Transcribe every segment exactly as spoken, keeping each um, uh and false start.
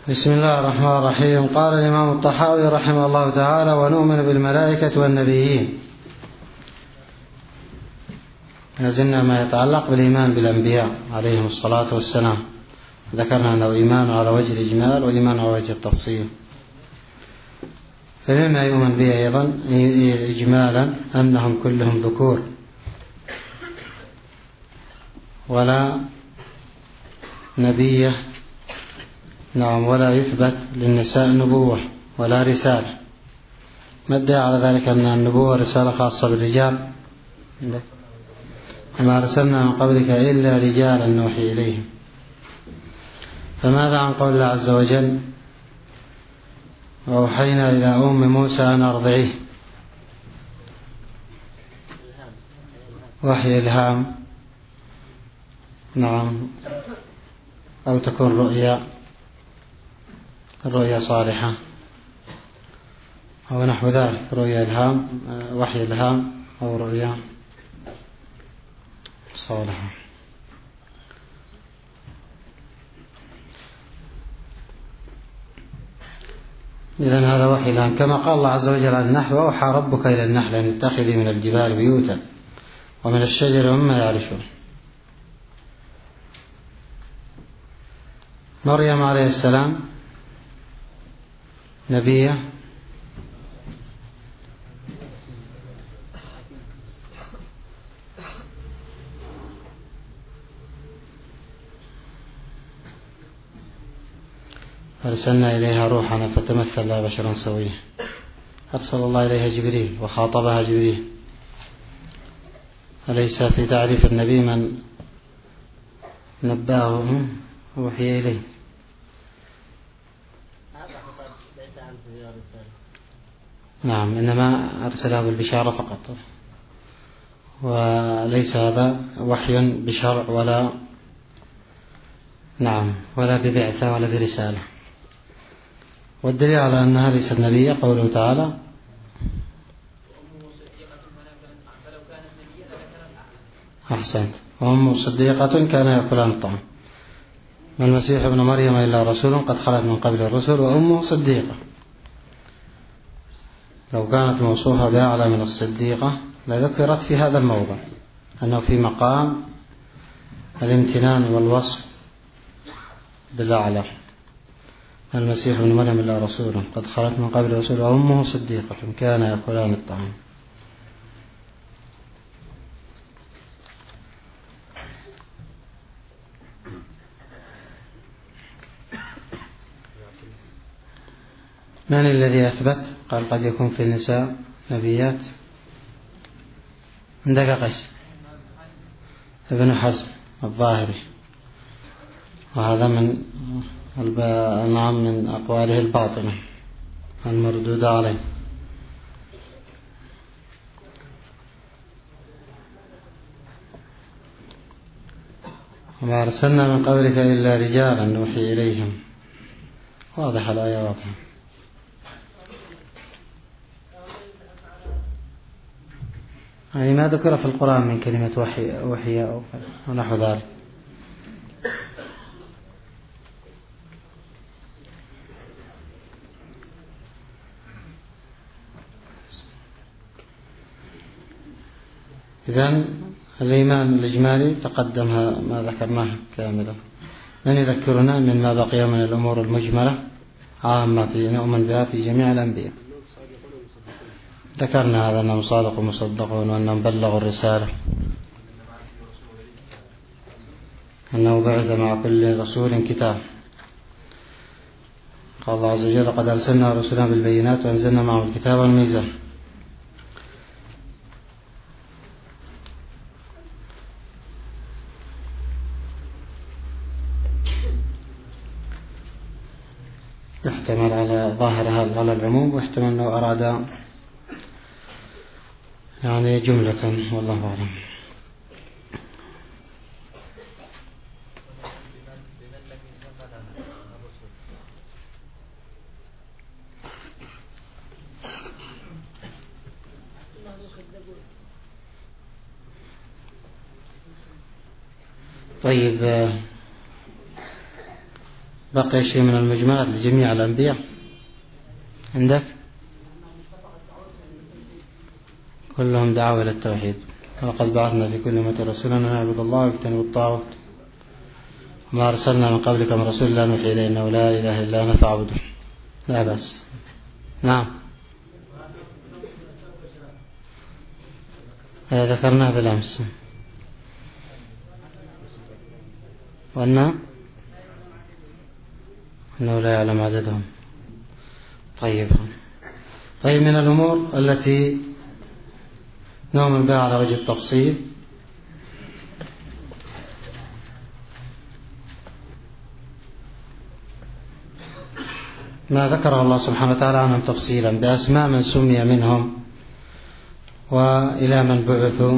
بسم الله الرحمن الرحيم. قال الإمام الطحاوي رحمه الله تعالى: ونؤمن بالملائكة والنبيين. نزلنا ما يتعلق بالإيمان بالأنبياء عليهم الصلاة والسلام. ذكرنا أنه إيمان على وجه الإجمال وإيمان على وجه التفصيل. فمما يؤمن به أيضا إجمالا أنهم كلهم ذكور، ولا نبي نعم ولا يثبت للنساء نبوة ولا رسالة. ما الدليل على ذلك؟ أن النبوة رسالة خاصة بالرجال، وما أرسلنا من قبلك إلا رجالا نوحي إليهم. فماذا عن قول الله عز وجل: وأوحينا إلى أم موسى أن أرضعيه؟ وحي إلهام، نعم، أو تكون رؤيا الرؤيا صالحة أو نحو ذلك، رؤيا إلهام، وحي إلهام، أو رؤيا صالحة. إذن هذا وحي إلهام، كما قال الله عز وجل عن النحل: وأوحى ربك إلى النحل أن اتخذي من الجبال بيوتا ومن الشجر ومما يعرشون. مريم عليه السلام نبية، أرسلنا إليها روحنا فتمثل لها بشرا سويا. أرسل الله إليها جبريل وخاطبها جبريل. أليس في تعريف النبي من نباه وحي إليه؟ نعم، إنما أرسله بالبشارة فقط، وليس هذا وحي بشرع ولا نعم ولا ببعثة ولا برسالة. والدليل على أنها ليست نبية قوله تعالى: أحسنت، وأم صديقة كان يأكلان الطعام. ما المسيح ابن مريم إلا رسول قد خلت من قبل الرسل وأمه صديقة. لو كانت موصوفة بأعلى من الصديقة لذكرت في هذا الموضع أنه في مقام الامتنان والوصف بالأعلى. المسيح ابن مريم إلا رسول قد خلت من قبل الرسل وأمه صديقة كان يأكلان الطعام. من الذي أثبت؟ قال: قد يكون في النساء نبيات. عندك قيس ابن حزم الظاهري، وهذا من نعم من أقواله الباطنة المردودة عليه. وما أرسلنا من قبلك إلا رجالا نوحي إليهم. واضح الآية، واضحة. يعني ما ذكر في القرآن من كلمة وحي, وحي أو نحو ذلك. إذن الإيمان الإجمالي تقدم ما ذكرناه كاملا. من يذكرنا من ما بقي من الأمور المجملة عامة في نؤمن بها في جميع الأنبياء. ذكرنا هذا: أنهم صادق ومصدقون، وأنهم بلغوا الرسالة، أنه بعث مع كل رسول كتاب. قال الله عز وجل: قد أرسلنا رسلنا بالبينات وأنزلنا معهم الكتاب والميزان. يحتمل على ظاهرها على العموم، ويحتمل أنه أراد يعني جملة، والله أعلم. طيب، بقي شيء من المجملات لجميع الأنبياء عندك؟ كلهم دعوا إلى التوحيد. ولقد بعثنا في كل أمة رسولا أن نعبد الله واجتنبوا الطاغوت ما أرسلنا من قبلك من رسول لا نوحي إليه أنه لا إله إلا أنا فاعبده. لا بأس. نعم هذا ذكرناه بالأمس. وأنه أنه لا يعلم عددهم. طيب طيب من الأمور التي نؤمن بها على وجه التفصيل ما ذكره الله سبحانه وتعالى عنهم تفصيلا بأسماء من سمي منهم وإلى من بعثوا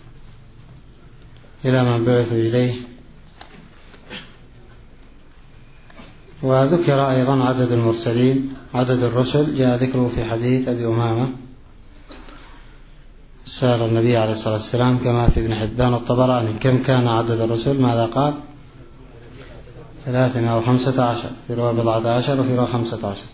إلى من بعثوا إليه. وذكر أيضا عدد المرسلين عدد الرسل جاء ذكره في حديث أبي أمامة سأل النبي عليه الصلاة والسلام كما في ابن حبان الطبراني كم كان عدد الرسل ماذا قال؟ ثلاثمائة وخمسة عشر في رواية بضعة عشر وفي رواية خمسة عشر.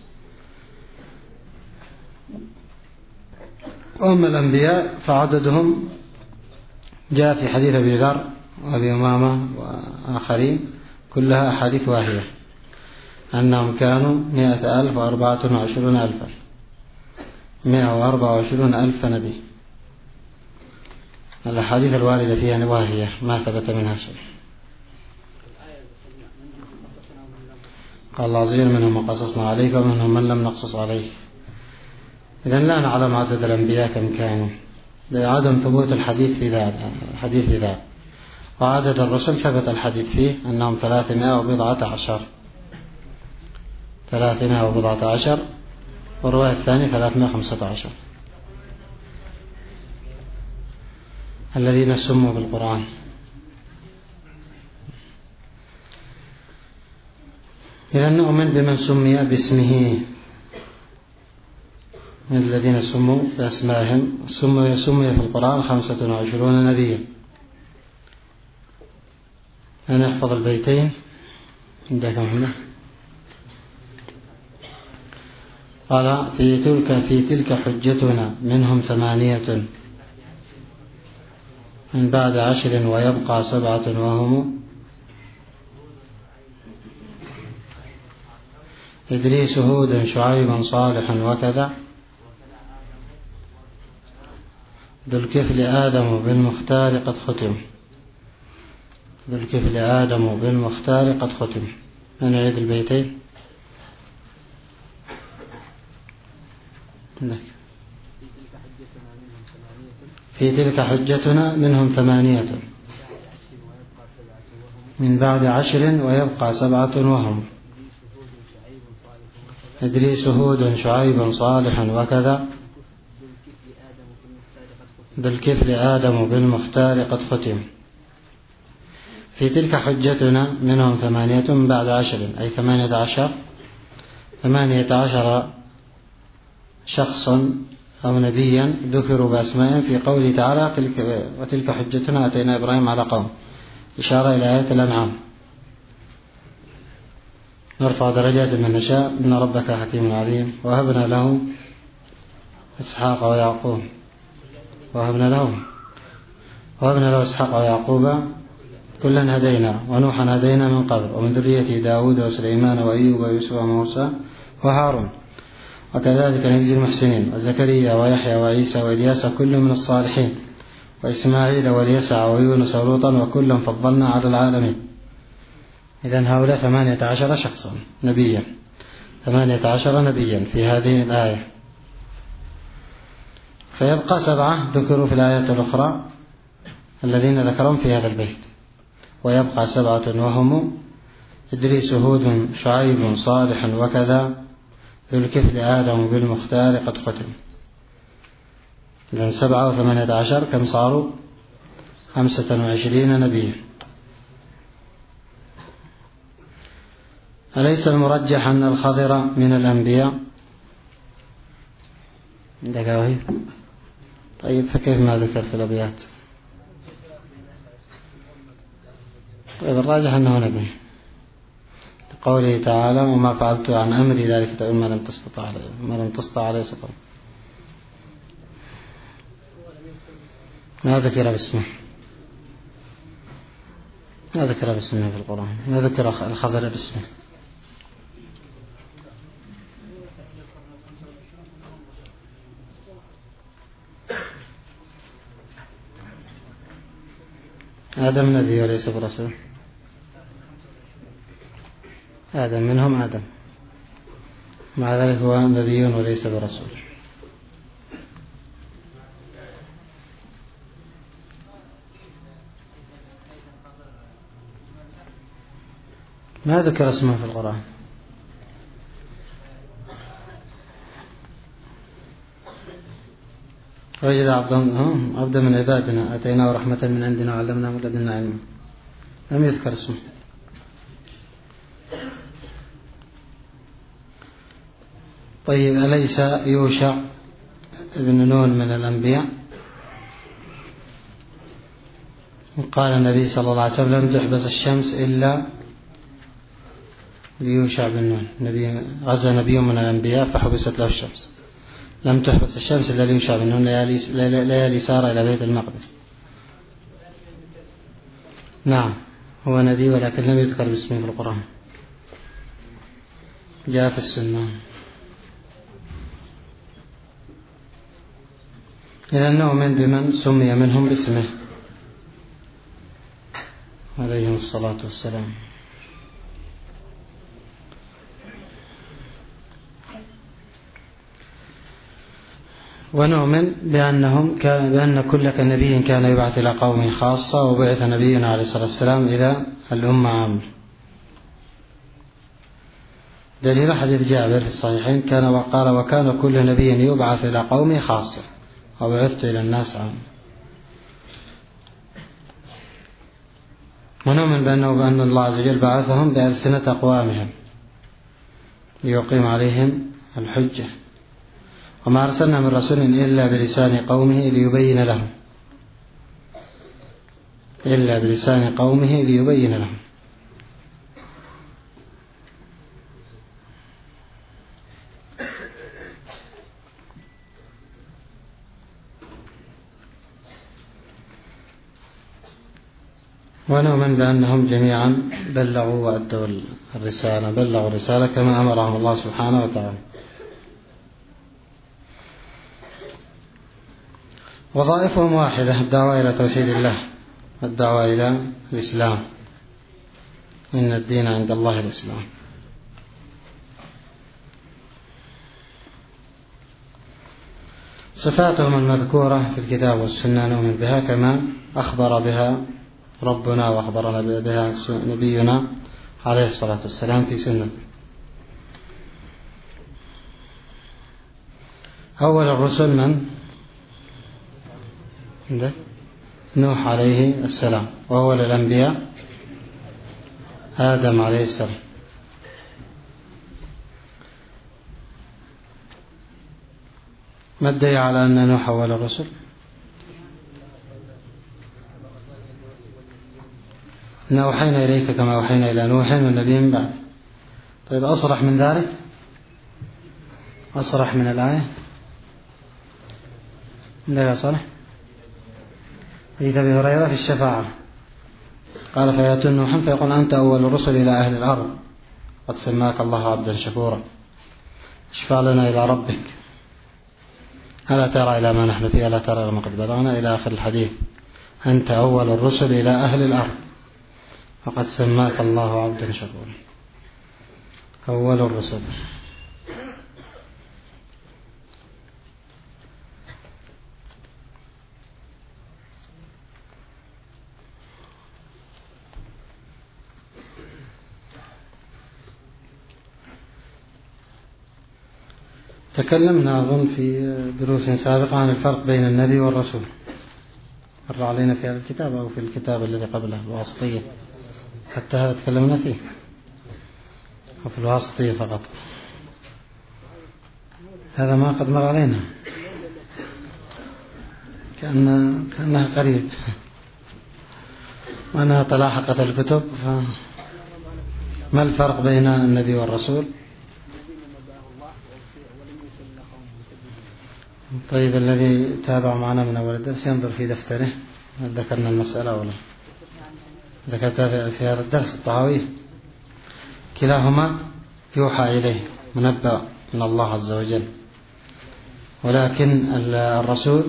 وأما الأنبياء فعددهم جاء في حديث أبي ذر وأبي أمامة وآخرين كلها أحاديث واهية أنهم كانوا مئة ألف وأربعة وعشرون ألفا مئة وأربعة وعشرون ألف نبي. الأحاديث الواردة فيها واهية ما ثبت منها شيء. قال الله عز وجل منهم من قصصنا عليك ومنهم من لم نقصص عليك. إذن لا نعلم عدد الأنبياء كم كانوا لعدم ثبوت الحديث في ذلك الحديث في ذلك. وعدد الرسل ثبت الحديث فيه أنهم ثلاثمائة وبضعة عشر ثلاثمائة وبضعة عشر والرواية الثانية ثلاثمائة وخمسة عشر الذين سموا بالقرآن. إذن نؤمن بمن سمي باسمه من الذين سموا بأسمائهم. سمي سمي في القرآن خمسة وعشرون نبيا. أنا أحفظ البيتين عندك محمد. قال في تلك في تلك حجتنا منهم ثمانية من بعد عشر ويبقى سبعة وهم إدريس هود شعيب صالح وكذا ذو الكفل آدم بالمختار قد ختم ذو الكفل آدم بالمختار قد ختم. من عيد البيتين في تلك حجتنا منهم ثمانية من بعد عشر ويبقى سبعة وهم إدريس هود شعيب صالح وكذا ذو الكفل آدم بالمختار قد ختم. في تلك حجتنا منهم ثمانية من بعد عشر أي ثمانية عشر ثمانية عشر شخصا أو نبيا ذكروا بأسمائهم في قوله تعالى تلك وتلك حجتنا أتينا إبراهيم على قوم إشارة إلى آية الأنعام. نرفع درجات من نشاء إن ربك حكيم عليم. وهبنا له إسحاق ويعقوب وهبنا له وهبنا له إسحاق ويعقوب كلا هدينا ونوحا هدينا من قبل ومن ذريته داود وسليمان وأيوب ويوسف وموسى وهارون وكذلك نجزي المحسنين وزكريا ويحيى وعيسى وإلياس كل من الصالحين وإسماعيل واليسع ويونس ولوطا وكلا فضلنا على العالمين. إذن هؤلاء ثمانية عشر شخصا نبيا ثمانية عشر نبيا في هذه الآية. فيبقى سبعة ذكروا في الآيات الأخرى الذين ذكرهم في هذا البيت. ويبقى سبعة وهم إدريس هود شعيب صالح وكذا ذو الكفل آدم بالمختار قد ختم. إذن سبعة وثمانية عشر كم صاروا؟ خمسة وعشرين نبيا. أليس المرجح أن الخضر من الأنبياء؟ عندك وهي؟ طيب فكيف ما ذكر في الأبيات؟ طيب الراجح أنه نبي. قوله تعالى وما فعلت عن أمري ذلك تقول ما لم تستطع عليه ما لم تستطع عليه صبرا. ما ذكر باسمه ما ذكر باسمه في القرآن، ما ذكر الخضر باسمه. آدم نبي وليس برسول. آدم منهم آدم، مع ذلك هو نبي وليس برسول. ما ذكر اسمه في القرآن. وجد عبدا من عبادنا أتيناه رحمة من عندنا وعلمناه من لدنا علما، لم يذكر اسمه. طيب أليس يوشع ابن نون من الأنبياء؟ قال النبي صلى الله عليه وسلم لم تحبس الشمس إلا ليوشع بن نون. نبي غزا نبي من الأنبياء فحبست له الشمس، لم تحبس الشمس إلا ليوشع بن نون ليالي سار إلى بيت المقدس. نعم هو نبي ولكن لم يذكر باسمه في القرآن، جاء في السنة. إذا نؤمن بمن سمي منهم باسمه عليهم الصلاة والسلام. ونؤمن بأنهم بأن كل نبي كان يبعث إلى قومه خاصة، وبعث نبينا عليه الصلاة والسلام إلى الأمة عامة. دليل حديث جابر في الصحيحين كان وقال وكان كل نبي يبعث إلى قومه خاصة وبعثت إلى الناس عامة. ونؤمن بأنه بأن الله عز وجل بعثهم بألسنة أقوامهم ليقيم عليهم الحجة، وما أرسلنا من رسول إلا بلسان قومه ليبين لهم إلا بلسان قومه ليبين لهم. ونؤمن بأنهم جميعا بلغوا وأدوا الرسالة بلغوا الرسالة كما أمرهم الله سبحانه وتعالى. وظائفهم واحدة، الدعوة إلى توحيد الله، الدعوة إلى الإسلام، إن الدين عند الله الإسلام. صفاتهم المذكورة في الكتاب والسنة نؤمن بها كما أخبر بها ربنا وأخبرنا بها نبينا عليه الصلاة والسلام في سنته. أول الرسل من؟ نوح عليه السلام. وأول الأنبياء آدم عليه السلام. ما الدليل على أن نوح أول الرسل؟ إن أوحينا إليك كما أوحينا إلى نوح والنبي من بعد. طيب أصرح من ذلك، أصرح من الآية لا يصلح. حديث أبي هريرة في الشفاعة قال فيأتون نوحا فيقول أنت أول الرسل إلى أهل الأرض قد سماك الله عبدا شكورا اشفع لنا إلى ربك ألا ترى إلى ما نحن فيه ألا ترى لما قد بلغنا إلى آخر الحديث. أنت أول الرسل إلى أهل الأرض فقد سماك الله عبدا شكورا. أول الرسل. تكلمنا أظن في دروس سابقة عن الفرق بين النبي والرسول، مر علينا في هذا الكتاب أو في الكتاب الذي قبله الواسطية، حتى هذا تكلمنا فيه، وفي الواسطية فقط. هذا ما قد مر علينا كأن كأنها قريب، وأنها تلاحقت الكتب ف... ما الفرق بين النبي والرسول؟ طيب الذي تابع معنا من أول الدرس ينظر في دفتره ذكرنا المسألة أولا ذكرت في هذا الدرس الطهاوي كلاهما يوحى إليه منبأ من الله عز وجل، ولكن الرسول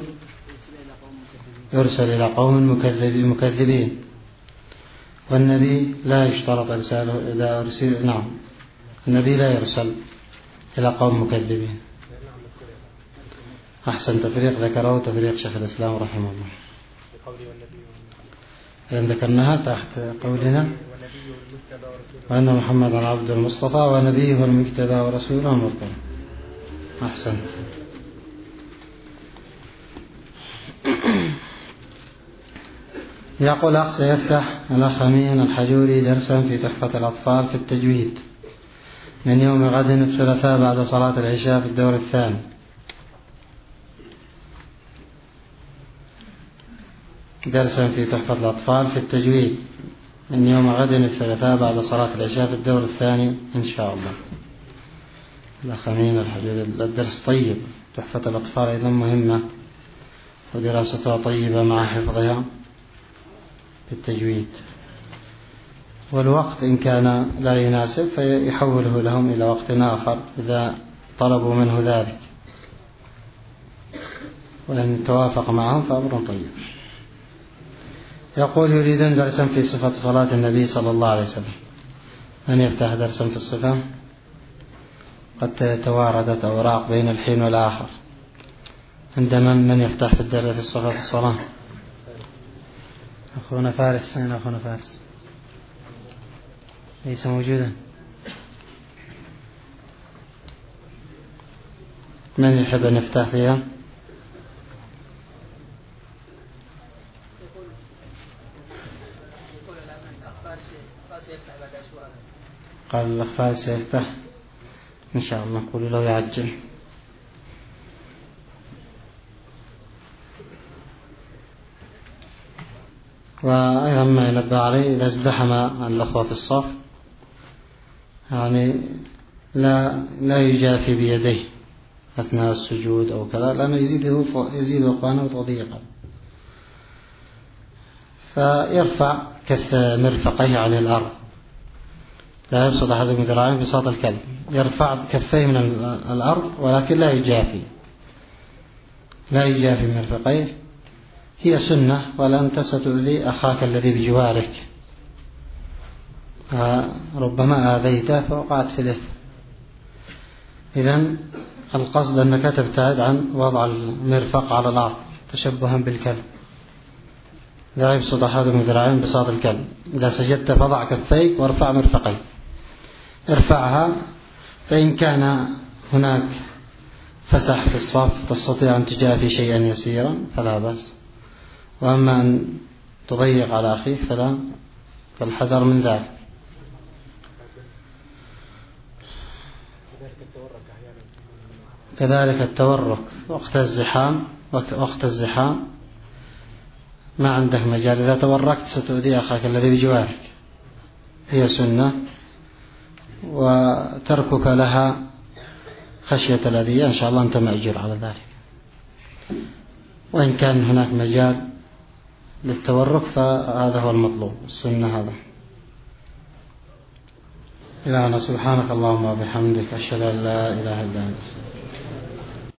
يرسل إلى قوم مكذبين، والنبي لا يشترط إرساله إذا أرسل. نعم النبي لا يرسل إلى قوم مكذبين. أحسن تفريق ذكره تفريق شيخ الإسلام رحمه الله، لأن ذكرناها تحت قولنا وأن محمد عبد المصطفى ونبيه المجتبى ورسوله المرتضى. أحسنت. يقول أخ سيفتح الأخ أمين الحجوري درسا في تحفة الأطفال في التجويد من يوم غد الثلاثاء بعد صلاة العشاء في الدور الثاني. درسا في تحفة الأطفال في التجويد من يوم غد الثلاثاء بعد صلاة العشاء في الدور الثاني إن شاء الله. الأخ أمين الحجوري الدرس طيب، تحفة الأطفال أيضا مهمة ودراستها طيبة مع حفظها في التجويد، والوقت إن كان لا يناسب فيحوله لهم إلى وقت آخر إذا طلبوا منه ذلك، وإن توافق معهم فأمر طيب. يقول يريدون درسا في صفة صلاة النبي صلى الله عليه وسلم. من يفتح درسا في الصفة؟ قد تواردت أوراق بين الحين والآخر. عندما من يفتح في الدرس في صفة الصلاة؟ أخونا فارس. أين أخونا فارس؟ ليس موجودا. من يحب أن يفتح فيها؟ قال الأخ فارس سيفتح إن شاء الله، نقول له يعجل. وأيضا ما ينبه عليه إذا ازدحم الأخوة في الصف يعني لا لا يجافي بيديه أثناء السجود أو كذا، لأنه يزيده يزيد أخوانه تضييقا، فيرفع كف مرفقيه عن الأرض، لا يبسط أحدكم ذراعين بساط الكلب، يرفع كفيه من الأرض ولكن لا يجافي لا يجافي مرفقيه. هي سنة، ولا أنت ستؤذي أخاك الذي بجوارك، ربما آذيته فوقعت في الإثم. إذن القصد أنك تبتعد عن وضع المرفق على الأرض تشبها بالكلب، لا يبسط أحدكم ذراعين بساط الكلب. إذا سجدت فضع كفيك وارفع مرفقيك، ارفعها، فإن كان هناك فسح في الصف تستطيع أن تجافي شيئا يسيرا فلا بأس، وأما أن تضيق على أخيك فلا، فالحذر من ذلك. كذلك التورك وقت الزحام، وقت الزحام ما عندك مجال، إذا توركت ستؤذي أخاك الذي بجوارك، هي سنة، وتركك لها خشية الأذية إن شاء الله أنت مأجور على ذلك. وإن كان هناك مجال للتورك فهذا هو المطلوب، السنة هذا. إلهنا سبحانك اللهم وبحمدك أشهد أن لا إله إلا أنت.